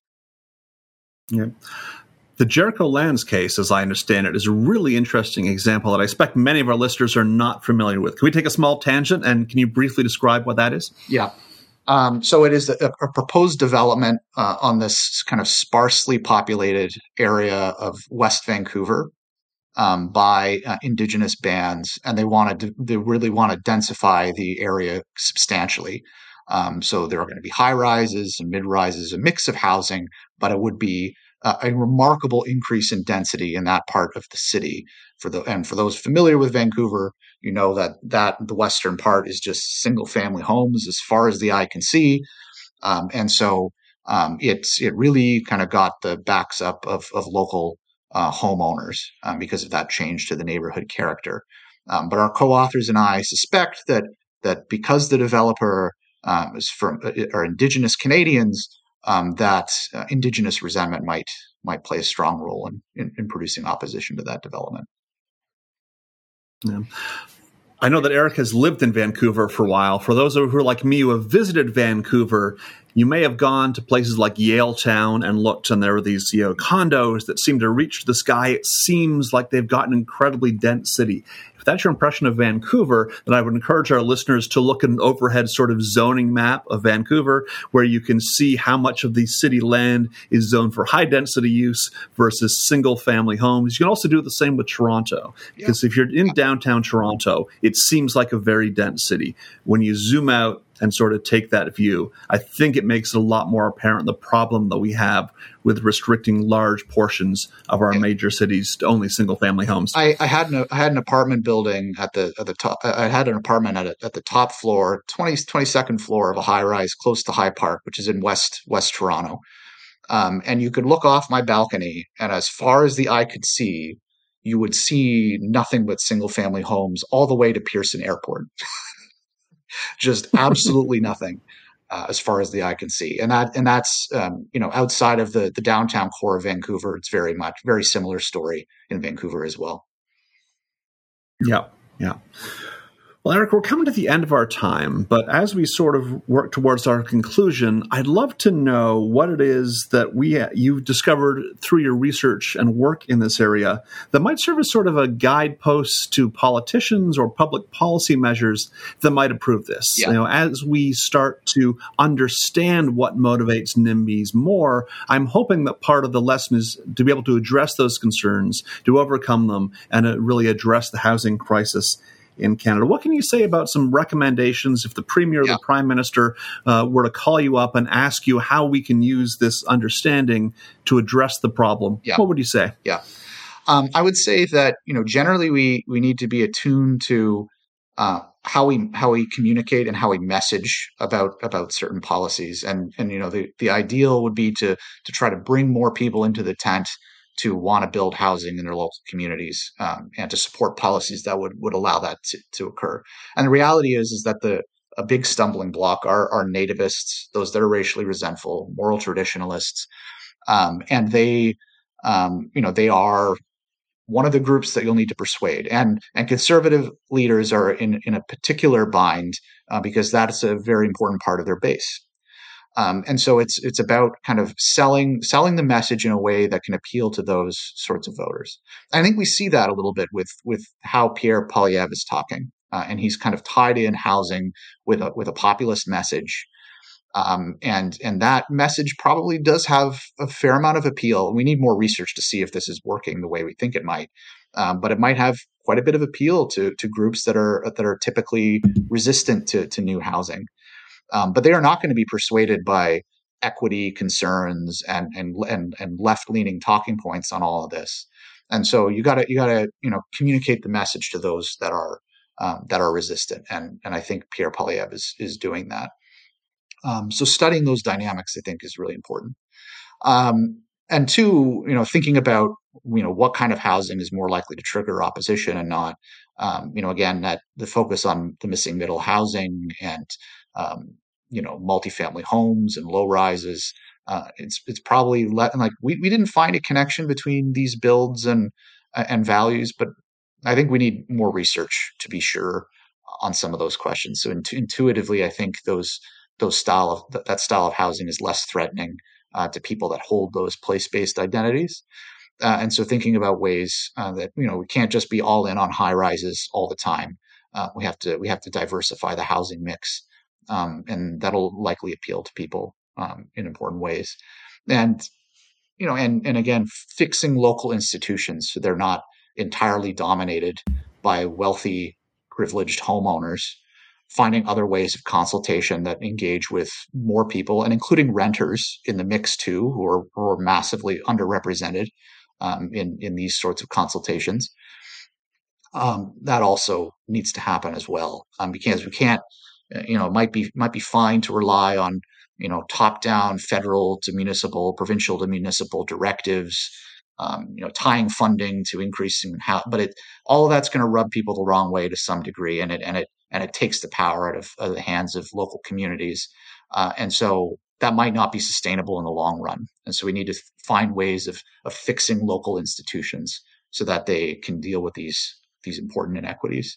Yeah. The Jericho Lands case, as I understand it, is a really interesting example that I expect many of our listeners are not familiar with. Can we take a small tangent, and can you briefly describe what that is? Yeah. Um, so it is a, a proposed development uh, on this kind of sparsely populated area of West Vancouver um, by uh, Indigenous bands, and they want to they really want to densify the area substantially. Um, so there are going to be high rises and mid rises, a mix of housing, but it would be Uh, a remarkable increase in density in that part of the city. For the and for those familiar with Vancouver, you know that that the western part is just single family homes as far as the eye can see. Um, and so um, it's it really kind of got the backs up of, of local uh, homeowners um, because of that change to the neighborhood character. Um, but our co-authors and I suspect that that because the developer um, is from are Indigenous Canadians, um, that uh, Indigenous resentment might might play a strong role in, in, in producing opposition to that development. Yeah. I know that Eric has lived in Vancouver for a while. For those of you who are like me who have visited Vancouver, you may have gone to places like Yaletown and looked, and there were these, you know, condos that seem to reach the sky. It seems like they've got an incredibly dense city. If that's your impression of Vancouver, then I would encourage our listeners to look at an overhead sort of zoning map of Vancouver, where you can see how much of the city land is zoned for high density use versus single family homes. You can also do the same with Toronto, because yeah. if you're in downtown Toronto, it seems like a very dense city. When you zoom out and sort of take that view, I think it makes it a lot more apparent the problem that we have with restricting large portions of our yeah. major cities to only single-family homes. I, I had an I had an apartment building at the at the top. I had an apartment at a, at the top floor, twentieth, twenty-second floor of a high-rise close to High Park, which is in West West Toronto. Um, and you could look off my balcony, and as far as the eye could see, you would see nothing but single-family homes all the way to Pearson Airport. Just absolutely nothing uh, as far as the eye can see. And that, and that's, um, you know, outside of the, the downtown core of Vancouver, it's very much, very similar story in Vancouver as well. Yeah. Yeah. Well, Eric, we're coming to the end of our time, but as we sort of work towards our conclusion, I'd love to know what it is that we you've discovered through your research and work in this area that might serve as sort of a guidepost to politicians or public policy measures that might improve this. Yeah. You know, as we start to understand what motivates NIMBYs more, I'm hoping that part of the lesson is to be able to address those concerns, to overcome them, and uh, really address the housing crisis in Canada. What can you say about some recommendations if the Premier or yeah. the Prime Minister uh, were to call you up and ask you how we can use this understanding to address the problem? Yeah. What would you say? Yeah, um, I would say that, you know, generally we we need to be attuned to uh, how we how we communicate and how we message about about certain policies, and and you know the the ideal would be to to try to bring more people into the tent to want to build housing in their local communities, um, and to support policies that would, would allow that to, to occur. And the reality is, is that the a big stumbling block are, are nativists, those that are racially resentful, moral traditionalists, um, and they, um, you know, they are one of the groups that you'll need to persuade. And and conservative leaders are in in a particular bind uh, because that is a very important part of their base. Um, and so it's it's about kind of selling selling the message in a way that can appeal to those sorts of voters. I think we see that a little bit with with how Pierre Poilievre is talking, uh, and he's kind of tied in housing with a with a populist message, um, and and that message probably does have a fair amount of appeal. We need more research to see if this is working the way we think it might, um, but it might have quite a bit of appeal to to groups that are that are typically resistant to to new housing. Um, but they are not going to be persuaded by equity concerns and and and, and left-leaning talking points on all of this. And so you got to you got to you know communicate the message to those that are um, that are resistant. And and I think Pierre Poilievre is is doing that. Um, so studying those dynamics, I think, is really important. Um, and two, you know, thinking about you know what kind of housing is more likely to trigger opposition and not. Um, you know, again, that the focus on the missing middle housing and um, you know, multifamily homes and low rises. Uh, it's it's probably le- like we, we didn't find a connection between these builds and and values, but I think we need more research to be sure on some of those questions. So intu- intuitively, I think those those style of th- that style of housing is less threatening uh, to people that hold those place-based identities. Uh, and so thinking about ways uh, that you know we can't just be all in on high rises all the time. Uh, we have to we have to diversify the housing mix. Um, and that'll likely appeal to people um, in important ways. And, you know, and, and again, fixing local institutions so they're not entirely dominated by wealthy, privileged homeowners, finding other ways of consultation that engage with more people and including renters in the mix too, who are, who are massively underrepresented um, in, in these sorts of consultations. um, that also needs to happen as well, um, because we can't, you know, it might be might be fine to rely on, you know, top-down federal to municipal, provincial to municipal directives, um, you know, tying funding to increasing how, but it all of that's going to rub people the wrong way to some degree, and it and it and it takes the power out of, out of the hands of local communities, uh, and so that might not be sustainable in the long run. And so we need to find ways of of fixing local institutions so that they can deal with these these important inequities.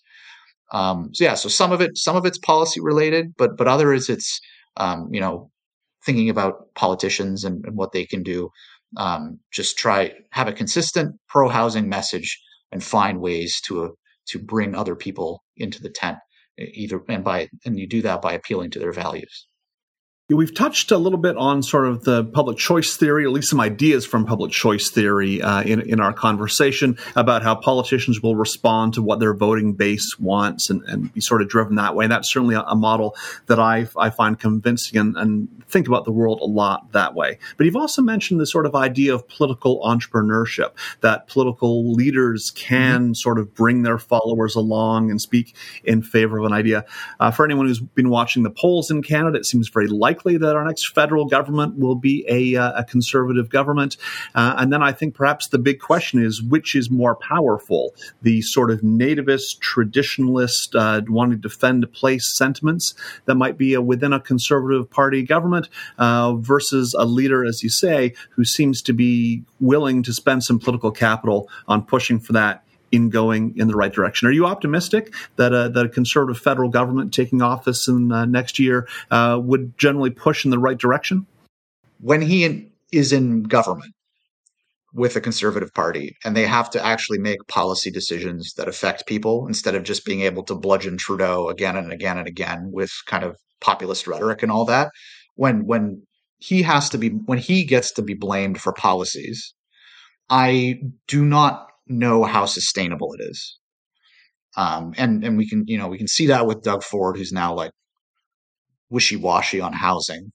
Um, so yeah, so some of it, some of it's policy related, but but other is it's um, you know, thinking about politicians and, and what they can do. Um, just try have a consistent pro housing message and find ways to uh, to bring other people into the tent, either and by and you do that by appealing to their values. We've touched a little bit on sort of the public choice theory, at least some ideas from public choice theory uh, in, in our conversation about how politicians will respond to what their voting base wants and, and be sort of driven that way. And that's certainly a, a model that I, I find convincing and, and think about the world a lot that way. But you've also mentioned the sort of idea of political entrepreneurship, that political leaders can mm-hmm. sort of bring their followers along and speak in favor of an idea. Uh, for anyone who's been watching the polls in Canada, it seems very likely that our next federal government will be a, uh, a conservative government. Uh, and then I think perhaps the big question is, which is more powerful? The sort of nativist, traditionalist, uh, wanting to defend a place sentiments that might be a, within a conservative party government uh, versus a leader, as you say, who seems to be willing to spend some political capital on pushing for that in going in the right direction. Are you optimistic that a, that a conservative federal government taking office in uh, next year uh, would generally push in the right direction? When he in, is in government with a conservative party and they have to actually make policy decisions that affect people instead of just being able to bludgeon Trudeau again and again and again with kind of populist rhetoric and all that, when when he has to be when he gets to be blamed for policies, I do not know how sustainable it is. Um, and, and we can, you know, we can see that with Doug Ford, who's now like wishy-washy on housing.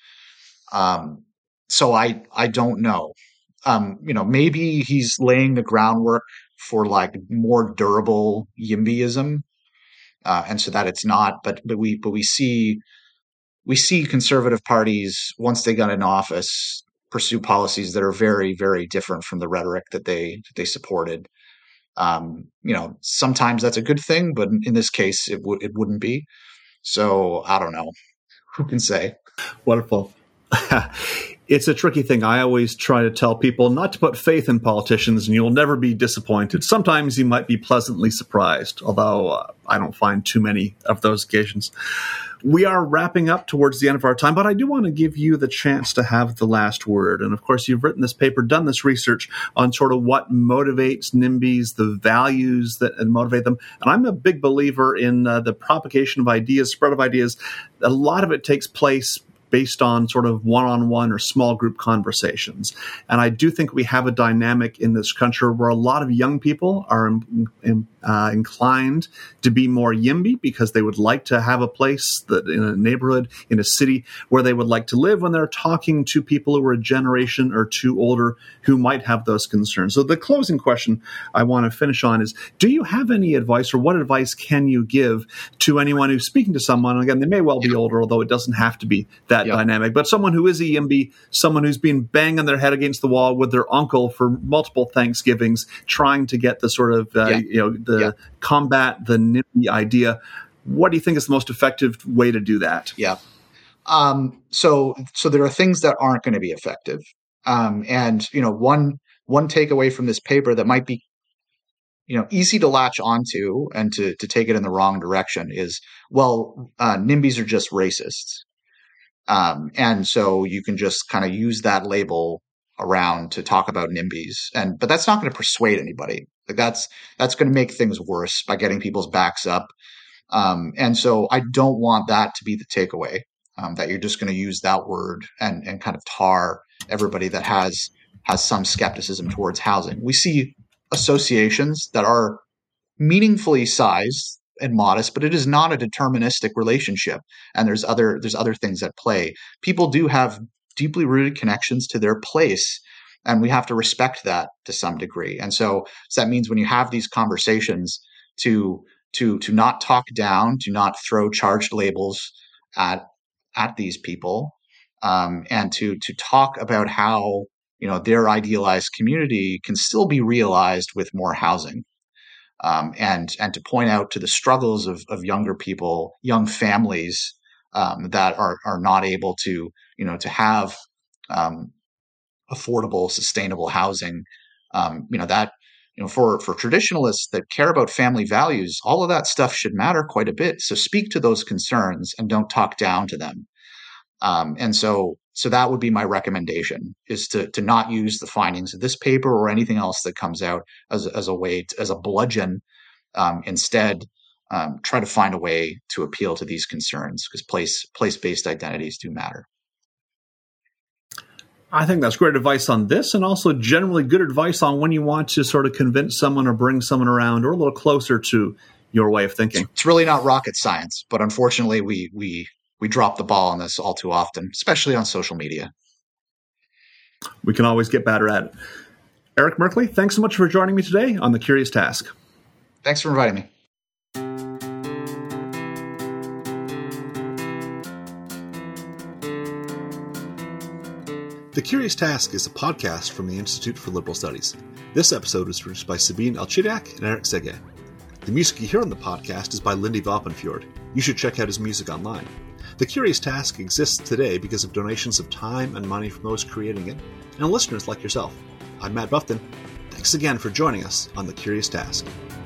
Um, so I, I don't know. Um, you know, maybe he's laying the groundwork for like more durable YIMBYism. Uh, and so that it's not, but, but we, but we see, we see conservative parties once they got in office pursue policies that are very, very different from the rhetoric that they that they supported. Um, you know, sometimes that's a good thing, but in this case, it would it wouldn't be. So I don't know. Who can say? Wonderful. It's a tricky thing. I always try to tell people not to put faith in politicians, and you'll never be disappointed. Sometimes you might be pleasantly surprised, although uh, I don't find too many of those occasions. We are wrapping up towards the end of our time, but I do want to give you the chance to have the last word. And of course, you've written this paper, done this research on sort of what motivates NIMBYs, the values that motivate them. And I'm a big believer in uh, the propagation of ideas, spread of ideas. A lot of it takes place based on sort of one-on-one or small group conversations. And I do think we have a dynamic in this country where a lot of young people are in, in, uh, inclined to be more YIMBY because they would like to have a place that in a neighborhood, in a city where they would like to live when they're talking to people who are a generation or two older who might have those concerns. So the closing question I want to finish on is, do you have any advice, or what advice can you give to anyone who's speaking to someone? Again, they may well be older, although it doesn't have to be that Yep. dynamic, but someone who is a YIMBY, someone who's been banging their head against the wall with their uncle for multiple Thanksgivings, trying to get the sort of, uh, Yep. you know, the Yep. combat the NIMBY idea. What do you think is the most effective way to do that? Yeah. Um, so, so there are things that aren't going to be effective. Um, and, you know, one, one takeaway from this paper that might be, you know, easy to latch onto and to, to take it in the wrong direction is, well, uh, NIMBYs are just racists. Um, and so you can just kind of use that label around to talk about NIMBYs, and but that's not going to persuade anybody. Like that's that's going to make things worse by getting people's backs up. Um, and so I don't want that to be the takeaway. Um, that you're just going to use that word and and kind of tar everybody that has has some skepticism towards housing. We see associations that are meaningfully sized and modest, but it is not a deterministic relationship. And there's other there's other things at play. People do have deeply rooted connections to their place, and we have to respect that to some degree. And so, so that means when you have these conversations, to to to not talk down, to not throw charged labels at at these people, um, and to to talk about how, you know, their idealized community can still be realized with more housing, um, and and to point out to the struggles of of younger people, young families, um, that are are not able to, you know, to have um, affordable, sustainable housing. Um, you know that you know for for traditionalists that care about family values, all of that stuff should matter quite a bit. So speak to those concerns and don't talk down to them. Um, and so so that would be my recommendation, is to to not use the findings of this paper or anything else that comes out as as a way to, as a bludgeon. Um, instead, um, try to find a way to appeal to these concerns, because place place-based identities do matter. I think that's great advice on this, and also generally good advice on when you want to sort of convince someone or bring someone around or a little closer to your way of thinking. It's really not rocket science, but unfortunately we we we drop the ball on this all too often, especially on social media. We can always get better at it. Eric Merkley, thanks so much for joining me today on The Curious Task. Thanks for inviting me. The Curious Task is a podcast from the Institute for Liberal Studies. This episode was produced by Sabine Elchidiak and Eric Sege. The music you hear on the podcast is by Lindy Valpenfjord. You should check out his music online. The Curious Task exists today because of donations of time and money from those creating it, and listeners like yourself. I'm Matt Buffton. Thanks again for joining us on The Curious Task.